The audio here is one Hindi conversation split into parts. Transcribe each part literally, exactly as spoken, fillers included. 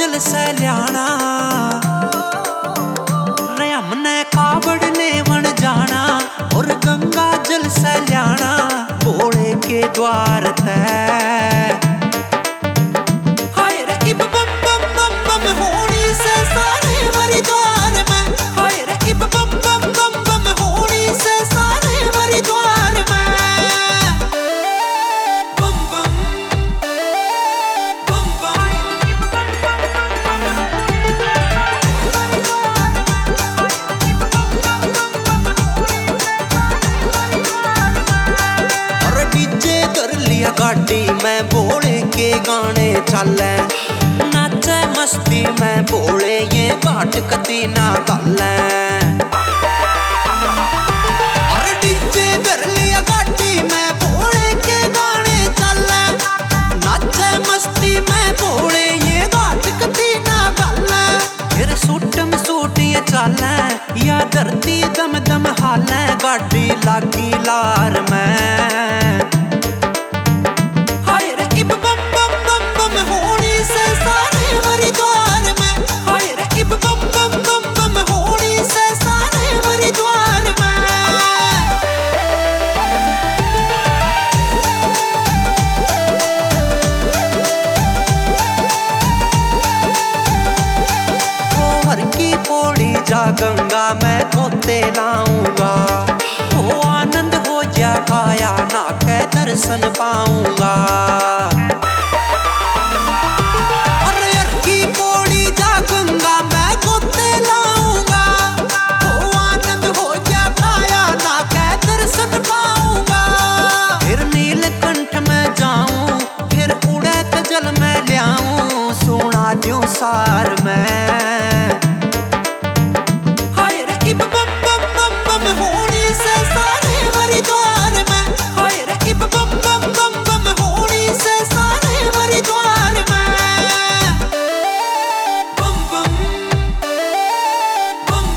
जल से ल्याना, रयम ने कावड़ लेवन जाना और गंगा जल से ल्याना भोले के द्वार तय। हाय रे इब बम बम बम बम होनी से सारे हरिद्वार में, हाय रे इब बम बम बम बम होनी से सारे हरिद्वार में। बम बम बम बम। और डीजे कर लिया गाड़ी में भोले के गाने चले, नाचे मस्ती में भोले ये घाट कदी ना गले। और डीजे कर लिया गाड़ी में भोले के गाने चले, नाचे मस्ती में भोले ये घाट कदी ना गले। फिर सूट में सूट ये चले या धरती दम दम हाले, गाड़ी लागी लार में। हाय रे इब बम बम बम बम होनी से सारे हरिद्वार में, हाय रे इब बम बम बम बम होनी से सारे हरिद्वार में। हर की पौड़ी जा गंगा मैं धोते लाऊंगा, ओ आनंद हो जा काया ना के दर्शन पाऊंगा। अरे हर की पौड़ी जा गंगा मैं धोते लाऊंगा, ओ आनंद हो जा काया ना के दर्शन पाऊंगा। फिर नीलकंठ में जाऊं, फिर उड़े जल में ल्याऊं सोना जो सार में। हाय रे इब बम बम बम बम होनी से सारे हरिद्वार में, हाय रे इब बम बम बम बम होनी से सारे हरिद्वार में। बम बम बम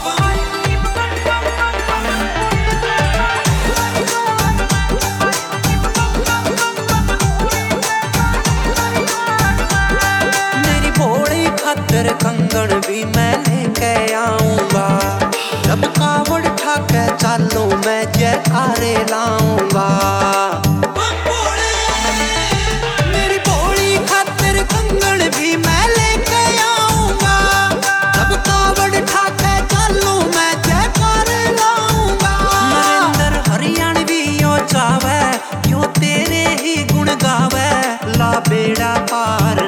बम। मेरी भोली खातिर कंगन भी मैं लेके आऊंगा, जब कावड़ ठाके चालू मैं जयकारे लाऊंगा। मेरी भोली खातिर कंगन भी मैं लेके आऊंगा, जब कावड़ ठाके चालू मैं जयकारे लाऊंगा। नरेंद्र हरियाणवी यो चावे, यो तेरे ही गुण गावे, ला बेड़ा पार